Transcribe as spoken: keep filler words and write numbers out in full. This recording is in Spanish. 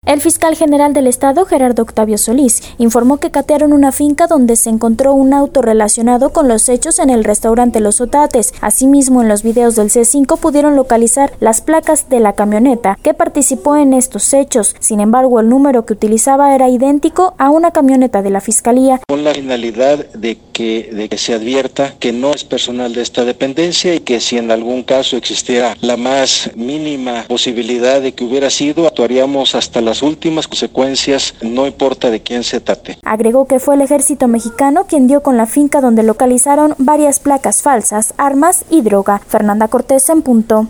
El fiscal general del estado, Gerardo Octavio Solís, informó que catearon una finca donde se encontró un auto relacionado con los hechos en el restaurante Los Otates. Asimismo, en los videos del C cinco pudieron localizar las placas de la camioneta que participó en estos hechos. Sin embargo, el número que utilizaba era idéntico a una camioneta de la fiscalía. Con la finalidad de que, de que se advierta que no es personal de esta dependencia y que si en algún caso existiera la más mínima posibilidad de que hubiera sido, actuaríamos hasta las últimas consecuencias, no importa de quién se trate. Agregó que fue el ejército mexicano quien dio con la finca donde localizaron varias placas falsas, armas y droga. Fernanda Cortés en punto.